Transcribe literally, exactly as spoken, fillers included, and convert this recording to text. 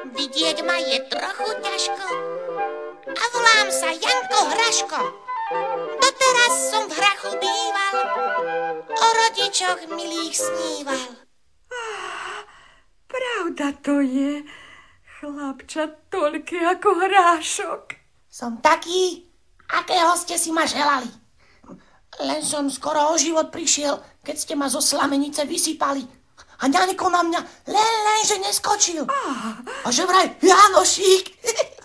Vidieť ma je trochu ťažko a volám sa Janko Hraško. Doteraz som v hrachu býval, o rodičoch milých sníval. Ah, pravda to je, chlapča toľký ako hrášok. Som taký, akého ste si ma želali. Len som skoro o život prišiel, keď ste ma zo slamenice vysypali. A ňaňko na mňa len, len, že neskočil. Ah. A že vraj Janošík.